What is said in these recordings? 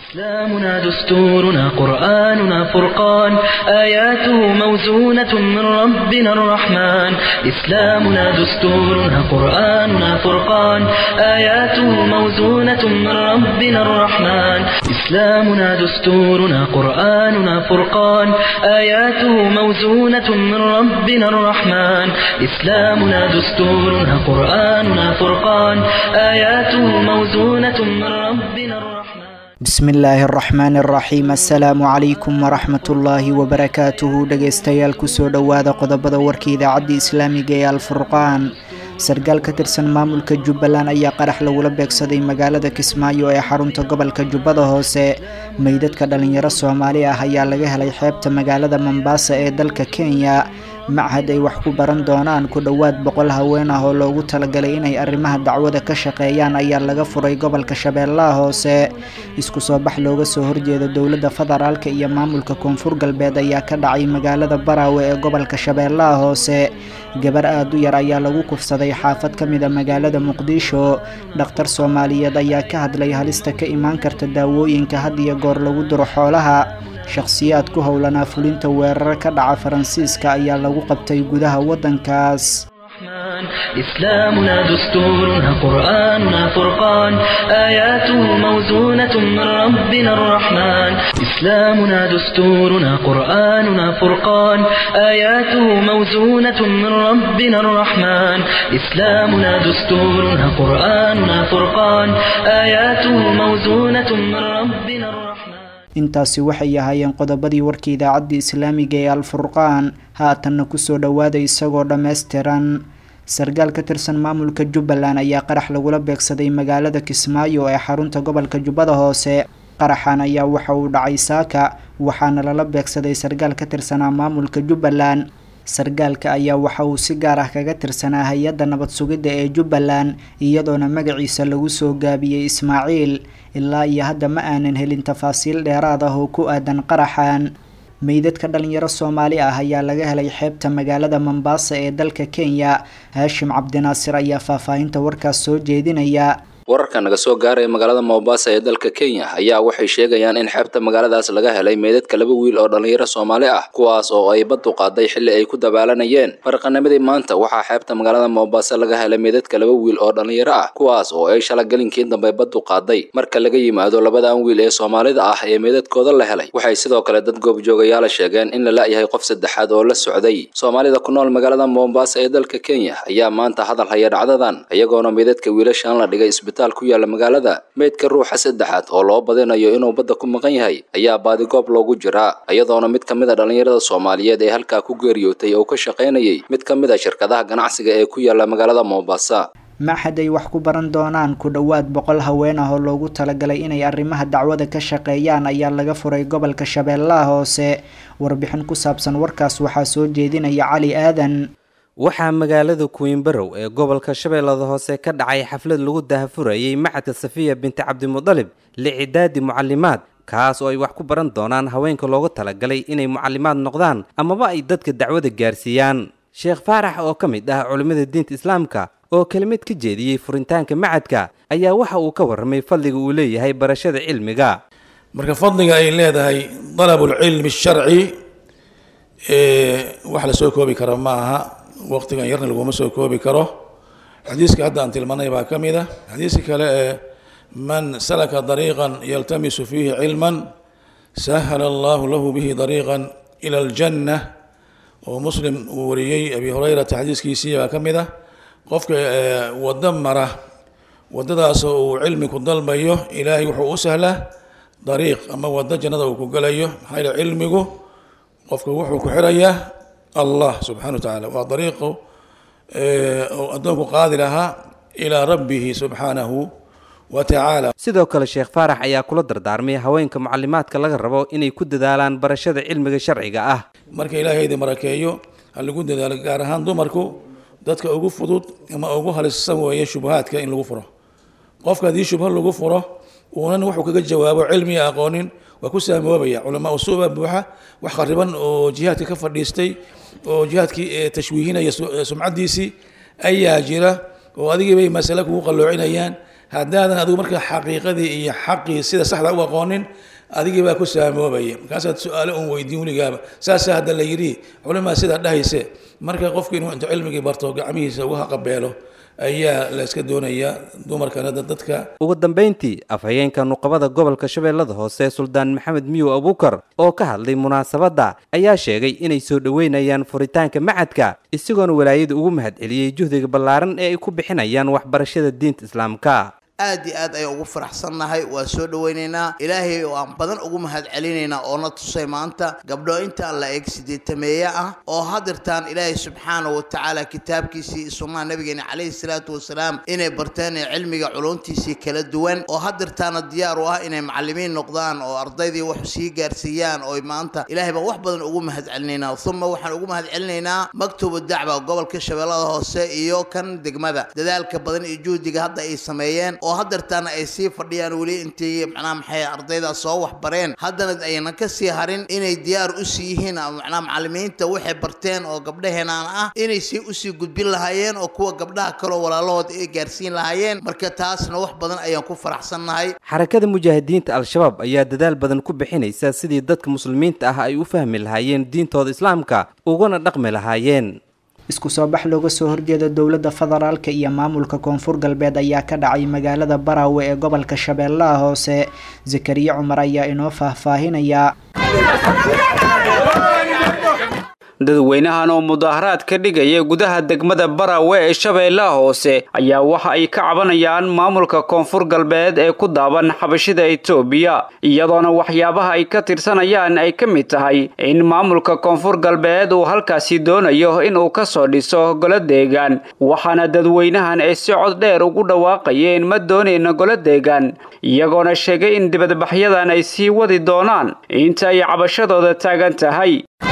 إسلامنا دستورنا قرآننا فرقان آياته موزونة من ربنا الرحمن إسلامنا دستورنا قرآننا فرقان آياته موزونة من ربنا الرحمن إسلامنا دستورنا قرآننا فرقان آياته موزونة من ربنا الرحمن إسلامنا دستورنا قرآننا فرقان آياته موزونة من ربنا الرحمن بسم الله الرحمن الرحيم السلام عليكم ورحمة الله وبركاته dhageystayaal kusoo dhawaada qodobada warka idaacada islaamiga ee Al-Furqaan sargaal ka tirsan maamulka Jubbaland ayaa qarax lagula beegsaday magaalada Kismaayo ee xarunta gobolka Jubbada Hoose meydadka dhalinyaro Soomaali ah ayaa laga helay xeebta magaalada Mombasa ee dalka Kenya معهد ay wax ku baran doonaan ku dhawaad 100 haween ah oo loogu talagalay inay arrimaha dacwada ka shaqeeyaan ayaa laga furay gobolka Shabeellaha Hoose isku soo bax looga soo horjeedo dawladda federaalka iyo maamulka Koonfur Galbeed ayaa ka dhacay magaalada Baraawe ee gobolka Shabeellaha Hoose gabar aad u yar ayaa lagu kufsaday xaafad kamid ah magaalada Muqdisho dhakhtar Soomaaliyeed ayaa ka hadlay halista ka imaan karta daawooyinka had iyo goor lagu duro xoolaha shakhsiyaad ku howlana fulinta weerar ka dhaca Faransiiska ayaa lagu qabtay gudaha wadankaas إسلامنا دستورنا قرآننا فرقان آياته موزونة من ربنا الرحمن إسلامنا دستورنا قرآننا فرقان آياته موزونة من ربنا الرحمن إسلامنا دستورنا قرآننا فرقان آياته موزونة من ربنا الرحمن intaasi waxay ahaayeen qodobadii warkii idaacada islaamiga ee Al-Furqaan haatanna ku soo dhawaada isagoo dhameystiran sargaal ka tirsan maamulka Jubbaland ayaa qarax lagula beegsaday magaalada Kismaayo ee xarunta gobolka Jubbada Hoose qaraxan ayaa waxa uu dhacay saaka waxaana lala beegsaday sargaal ka tirsan maamulka Jubbaland sargaalka ayaa waxa uu si gaar ah kaga tirsanaa hay'adda nabad sugidda ee Jubbaland iyadoona magaciisa lagu soo gaabiyay Ismaaciil ilaa iyo hadda ma aanan helin tafaasiil dheeraad ah oo ku aadan qaraxan meydadka dhalinyaro Soomaali ah ayaa laga helay xeebta magaalada Mombasa ee dalka Kenya Hashim Cabdinaasir ayaa faahfaahinta warkaas soo jeedinaya wararka naga soo gaaray magaalada Mombasa ee dalka Kenya ayaa waxay sheegayaan in xeebta magaaladaas laga helay meydadka laba wiil oo dhalinyaro Soomaali ah kuwaas oo ay bad u qaaday xilli ay ku dabaalanayeen farqanimadii maanta waxaa xeebta magaalada Mombasa laga helay meydadka laba wiil oo dhalinyaro ah kuwaas oo ay shala galinkii dambe bad u qaaday marka laga yimaado labadan wiil ee Soomaalida ah ee meydadkooda la helay waxay sidoo kale dad goob joogayaal sheegeen in la laayahay qof saddexaad oo la socday Soomaalida ku nool magaalada Mombasa ee dalka Kenya ayaa maanta hadal haya dhacdadan iyagoona meydadka wiilashan la dhigay ku yaala magaalada meedka ruuxa saddexaad oo loo badinayo inuu badda ku maqan yahay ayaa baadi goob loogu jiraa iyadoona mid kamid ah dhalinyarada Soomaaliyeed ee halka ku geeriyootay oo ka shaqeynayay mid kamid ah shirkadaha ganacsiga ee ku yaala magaalada Mombasa معهد ay wax ku baran doonaan ku dhawaad 100 haween ah oo loogu talagalay inay arrimaha dacwada ka shaqeeyaan ayaa laga furay gobolka Shabeellaha Hoose warbixin ku saabsan warkaas waxaa soo jeedinaya Cali Aadan waxaa magaalada Kuinbarow ee gobolka Shabeellaha Hoose ka dhacay xaflad lagu daahfurayay macadka Safiya binti Cabdimudallib licidaadi mucallimaad kaas oo ay wax ku baran doonaan haweenka loogu talagalay inay mucallimaad noqdaan amaba ay dadka dacwada gaarsiiyaan Sheekh Faarax oo kamid ah culimada diinta Islaamka oo kelmad ka jeediyay furitaanka macadka ayaa waxa uu ka warramay fadliga uu leeyahay barashada cilmiga marka fadliga ay leedahay talabul ilmi sharci wax la soo koobi karo maaha waqtigan yarna lagu soo koobi karo xadiiska hadda aan tilmaanay baa kamida xadiiska kale man salaka dariiqan yaltamisu fihi ilman sahala Allah lahu bihi dariiqan ila al-jannah oo muslim wariyay abi hurayra xadiiskiisa baa kamida qofka wada mara wadadaas oo cilmi ku dalbayo ilaahay wuxuu u sahlaa dariiq ama wada jannada uu ku galayo hayla cilmigu qofka wuxuu ku xirayaa الله سبحانه وتعالى وطريقه أدوك قادرها إلى ربه سبحانه وتعالى sidoo kale Sheekh Faarax ayaa kula dardaarmay haweenka macallimaadka laga rabo inay ku dadaalaan barashada cilmiga sharciga ah marka Ilaahay marakeeyo hal lagu dadaalo gaar ahaan dumarku dadka ugu fudud ama ugu halisan weeye shubahaadka in lagu furo qofka hadii shubha lagu furo ونن وحو كجا جوابه علمي أقونين وكسر موابية علماء الصوبة بوحة وخربان وجهات كفر ديستي وجهات تشويهنا سمعة ديسي أي جرا وهذه بي مسألة وقلوا عينيان haddaadan adigu marka xaqiiqadii iyo xaqii sida saxda u aqoonin adigii baa ku saamoobaya markaasaad su-aalo un weydiin weligaaba saasaa hadda la yidhi culimaa sidaa dhahayse marka qofki inuu intu cilmigii barto gacmihiisa uga haqabeelo ayaa la iska doonayaa dumarkana dadka. ugu dambeyntii afhayeenka nuqabada gobolka shabeellada hoose suldaan maxamed miyow abuukar oo ka hadlay munaasabadda ayaa sheegay inay soo dhoweynayaan furitaanka macadka isagoona walaayada ugu mahadceliyey juhdiga ballaaran ee ay ku bixinayaan waxbarashada diinta islaamka. aad iyo aad ayaan ugu faraxsannahay waa soo dhawaynaynaa ilaahay oo aan badan ugu mahadcelinaynaa oo na tusay maanta gabdho intaan la eeg 8 ah oo hadirtaan ilaahay subxaanahu wa tacaala kitaabkiisii iyo sunnaha nabigeena calayhi salaatu wasalaam inay barteen cilmiga culuntiisii kala duwan oo hadirtaana diyaar u ah inay macallimiin noqdaan oo ardaydii wax sii gaarsiiyaan oo maanta ilaahay baan wax badan ugu mahadcelinaynaa thumma waxaan ugu mahadcelinaynaa maktubu dacwa gobolka shabeellada hoose iyo kan degmada dadaalka badan iyo juhdiga hadda ay sameeyeen oo hadartaana ay sii fadhiyaan wali intii macnaa maxay ardayda soo wax bareen haddana ayna ka sii harin inay diyaar u sii yihiin macnaa macallimiinta waxay barteen oo gabdhaheenaan ah inay sii u sii gudbin lahaayeen oo kuwa gabdhaha kale walaalahood ay gaarsiin lahaayeen marka taasna wax badan ayaan ku faraxsannahay. xarakada mujaahidiinta al-shabaab ayaa dadaal badan ku bixinaysa sidii dadka muslimiinta ah ay u fahmi lahaayeen diintooda islaamka ugana dhaqmi lahaayeen. isku soo bax looga soo horjeeda dowladda federaalka iyo maamulka koonfur galbeed ayaa ka dhacay magaalada Baraawe ee gobolka Shabeellaha Hoose. Zakariya Cumar ayaa inoo faahfaahinaya. dadweynahan oo mudaharaad ka dhigaya gudaha degmada Baraawe ee Shabeellaha Hoose ayaa waxa ay ka cabanayaan maamulka koonfur galbeed ee ku daaban xabashida Itoobiya iyadoona waxyaabaha ay ka tirsanayaan ay ka mid tahay in maamulka koonfur galbeed uu halkaasi doonayo in uu ka soo dhiso golo deegaan waxaana dadweynahan ay si cod dheer ugu dhawaaqayeen ma doonayna golo deegaan iyagoona sheegay in dibadbaxyadan ay sii wadi doonaan inta ay cabashadooda taagan tahay.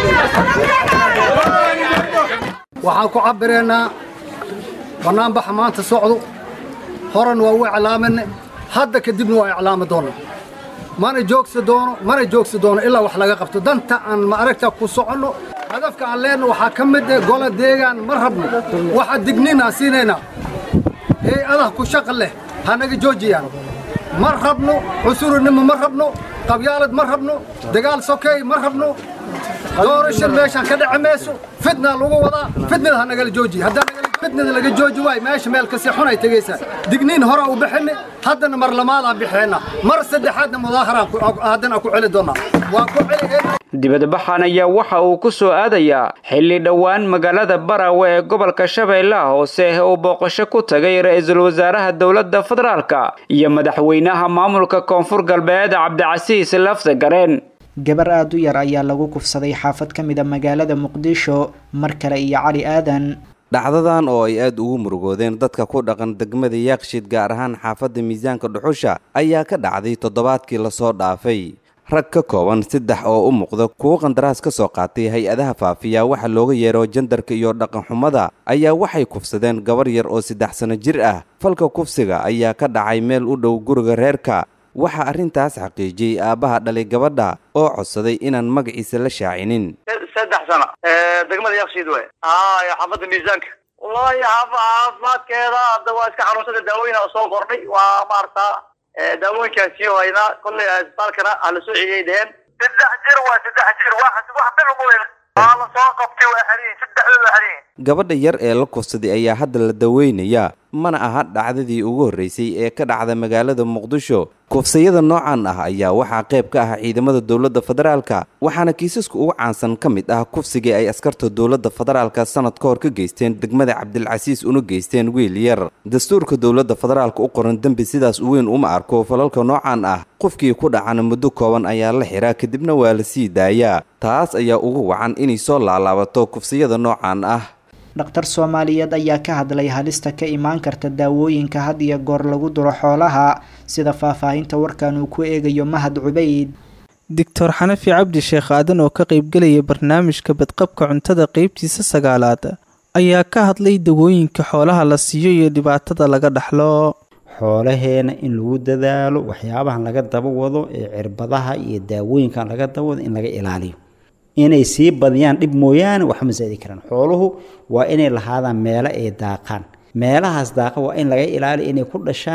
waxaan ku cabireynaa banaanbax maanta socdo horan waa u iclaaminay hadda kadibna waa iclaami doona mana joogsi doono ilaa wax laga qabto danta aan ma aragta ku socono hadafka aan leenahay waxaa ka mid ah golo deegaan ma rabno waxa dignina siinayna ee adah ku shaqo leh hanaga joojiyaan ma rabno cusuurnimo ma rabno qabyaalad ma rabno dagaal sokay ma rabno doorashan meeshan ka dhacamayso fidna lagu wadaa fidnada hanaga jooji hadda fidnada laga jooji way meesha meel ka sii xunay tagaysa digniin hore u bixin haddana mar lamaad aan bixina mar saddexaadna mudaahara haddana ku celi doona waa ku celi dibadbaxan ayaa waxa uu ku soo aadayaa xilli dhawaan magaalada Baraawe ee gobolka Shabeellaha Hoose oo booqasho ku tagay ra'iisul wasaaraha dawladda federaalka iyo madaxweynaha maamulka koonfur galbeed Cabdicasiis Laftagareen. gabar aad u yar ayaa lagu kufsaday xaafad ka mid ah magaalada Muqdisho mar kale iyo Cali Aadan. dhacdadan oo ay aad ugu murugoodeen dadka ku dhaqan degmada Yaaqshiid gaar ahaan xaafadda Miisaanka Dhuxusha ayaa ka dhacday toddobaadkii la soo dhaafay. rag ka kooban 3 oo u muuqda kuwa qandaraas ka soo qaatay hay-adaha faafiya waxa looga yeero jandarka iyo dhaqan xumada ayaa waxay kufsadeen gabar yar oo 3 sano jir ah. falka kufsiga ayaa ka dhacay meel u dhow guriga reerka. waxa arrintaas xaqiijiyay aabaha dhalay gabadha oo codsaday inaan magaciisa la shaacinin. 3 sano degmada Yaaqshiid way xaafadda Miisaanka wallahi caafimaadkeeda hadda waa iska xanuunsada daawooyin oo soo kordhay waa maarta daawooyinkaasi oo ayna kulli isbitaalkana ala soo ciideeyeen 3 jir waa 3 jir wax bil ugu weyn la soo qabtay waa xariin 3 xariin. gabadha yar ee la kufsaday ayaa hadda la daweynayaa mana aha dhacdadii ugu horeysay ee ka dhacda magaalada Muqdisho. kufsiyada noocan ah ayaa waxaa qayb ka ah ciidamada dawladda federaalka waxaana kiisasku ugu caansan ka mid ah kufsiga ay askarta dawladda federaalka sanad ka hor ka geysteen degmada Cabdilcasiis una geysteen wiil yar. dastuurka dawladda federaalka u qoran dambi sidaas u weyn uma arko falalka noocan ah. qofkii ku dhacana muddo kooban ayaa la xiraa kadibna waa la sii daayaa. taas ayaa ugu wacan inay soo laalaabato kufsiyada noocan ah. dhaqtar Soomaaliyeed ayaa ka hadlay halista ka imaan karta daawooyinka had iyo goor lagu duro xoolaha sida faahfaahinta warkan uu ku eegayo Mahad Cubayd. Dr. Xanafi Cabdi Sheekh Aadan oo ka qayb galaya barnaamijka badqabka cuntada qaybtiisa 9aad ayaa ka hadlay daawooyinka xoolaha la siiyo iyo dhibaatada laga dhaxlo. xoolaheena in lagu dadaalo waxyaabahan laga daba wado ee cirbadaha iyo daawooyinkan laga daba wado in laga ilaaliyo inay sii badiyaan dhib mooyaan wax ma saadi karaan. xooluhu waa inay lahaadaan meelo ay daaqaan meelahaas daaqa waa in laga ilaaliyo inay ku dhashaan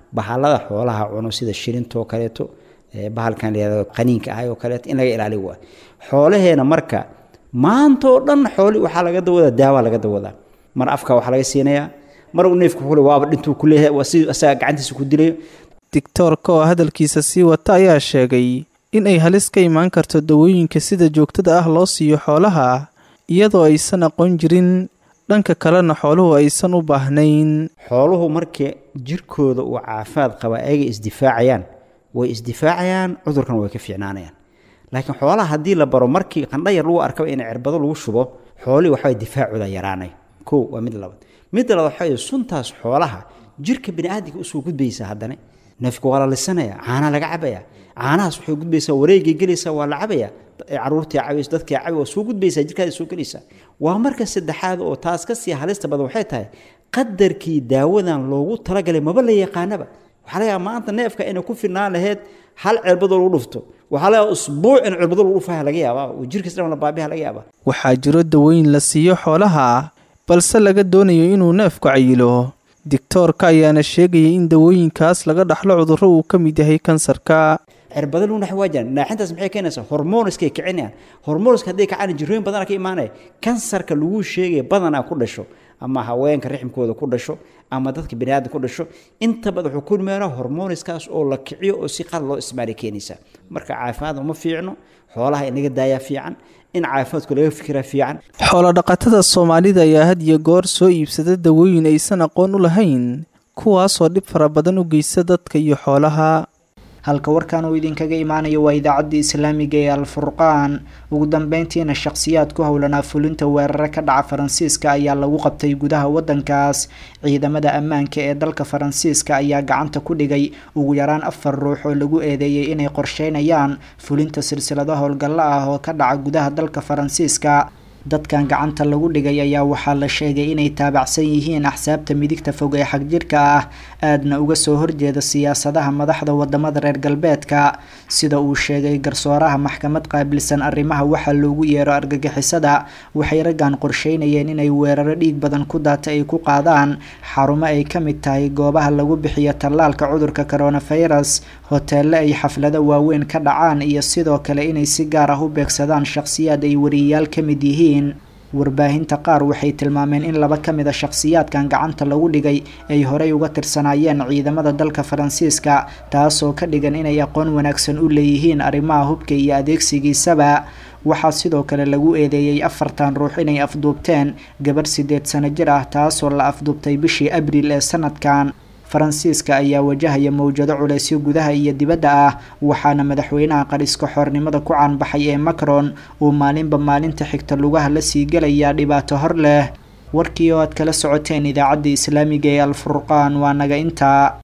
bahalada xoolaha cuno sida shirinto kaleeto bahalkan leeyahay qaniinka ah oo kaleeto in laga ilaaliyo waa xoolaheena marka maanta oo dhan xooli waxa laga dawada daawa laga dawada mar afka waxa laga siinaya mar uu neefku xulay waaba dhintuu ku leeyahay waa si asaga gacantiisa ku dilay digtoorka oo hadalkiisa sii wata ayaa sheegay in ay halis ka imaan karto dawooyinka sida joogtada ah loo siiyo xoolaha iyadoo aysan aqoon jirin dhanka kalena xooluhu aysan u baahnayn xooluhu markii jirkooda uu caafimaad qaba ay isdifaacayaan way isdifaacayaan cudurkan way ka fiicnaanayaan laakiin xoolaha hadii la baro markii qandha yar lagu arko in cirbado lagu shubo xooli waxa difaacooda yaraanay waa mid labaad waxay suntaas xoolaha jirka bini'aadamka u soo gudbaysa haddana neefku waa la lisanaya caana laga cabaya caanahaas waxay gudbaysaa wareegay gelaysaa waa la cabaya caruurtii caawis dadkii caawi waa soo gudbaysaa jirkaada soo gelaysaa waa marka saddexaad oo taas ka sii halista badan waxay tahay qadarkii daawadan loogu talagalay maba la yaqaanaba waxa laga maanta neefka inay ku filnaan lahayd hal cirbado lagu dhufto waxa laga usbuuc in cirbado lagu dhufaha laga yaabaa oo jirkiisa dhan la baabiha laga yaabaa waxaa jiro dawooyin la siiyo xoolaha balse laga doonayo inuu neefku cayilo digtoorka ayaana sheegayay in dawooyinkaas laga dhaxlo cudurro uu ka mid yahay kansarka cirbado lagu naxwaajaan naaxintaas maxay keenaysaa hormoonskay kicinayaan hormoonska hadday kacaan jirooyin badan ka imaanay kansarka lagu sheegay badanaa ku dhasho ama haweenka rixmkooda ku dhasho ama dadka bini'aadamka ku dhasho inta badan wuxuu ku meeraa hormoonskaas oo la kiciyo oo si qal loo ismaari keenaysa marka caafimaad uma fiicno xoolaha in laga daaya fiican in caafimaadku laga fikira fiican xoolo dhaqatada Soomaalida ayaa had iyo goor soo iibsada dawooyin aysan aqoon u lahayn kuwaas oo dhib fara badan u geysta dadka iyo xoolaha halka warkan uu idinkaga imaanayo waa idaacadda islaamiga ee Al-Furqaan ugu dambeyntiina shakhsiyaad ku howlanaa fulinta weerarka ka dhaca Faransiiska ayaa lagu qabtay gudaha wadankaas ciidamada ammaanka ee dalka Faransiiska ayaa gacanta ku dhigay ugu yaraan 4 ruux oo lagu eedeeyay inay qorsheynayaan fulinta silsilado howlgalla ah oo ka dhaca gudaha dalka Faransiiska dadkan gacanta lagu dhigay ayaa waxaa la sheegay inay taabacsan yihiin axsaabta midigta fog ee xagjirka ah aadna uga soo horjeeda siyaasadaha madaxda wadamada reer galbeedka sida uu sheegay garsooraha maxkamad qaabilsan arrimaha waxa loogu yeero argagixisada waxay raggan qorsheynayeen inay weeraro dhiig badan ku daata ay ku qaadaan xarumo ay ka mid tahay goobaha lagu bixiyo tallaalka cudurka coronavirus hoteelle ay xaflado waaweyn ka dhacaan iyo sidoo kale inay si gaar ah u beegsadaan shakhsiyaad ay wariyayaal ka mid yihiin warbaahinta qaar waxay tilmaameen in 2 ka mid ah shakhsiyaadkan gacanta lagu dhigay ay horey uga tirsanaayeen ciidamada dalka Faransiiska taasoo ka dhigan inay aqoon wanaagsan u leeyihiin arrimaha hubka iyo adeegsigiisaba waxaa sidoo kale lagu eedeeyay 4 ruux inay afduubteen gabar 8 sano jir ah taasoo la afduubtay bishii Abriil ee sanadkan Faransiiska ayaa wajahaya mowjado culeysyo gudaha iyo dibadda ah waxaana madaxweynaha qariska xornimada ku caanbaxay ee Macron uu maalinba maalinta xigta lugaha la sii galaya dhibaato hor leh warkii oo aad kala socoteen idaacadda islaamiga ee Al-Furqaan waa naga intaa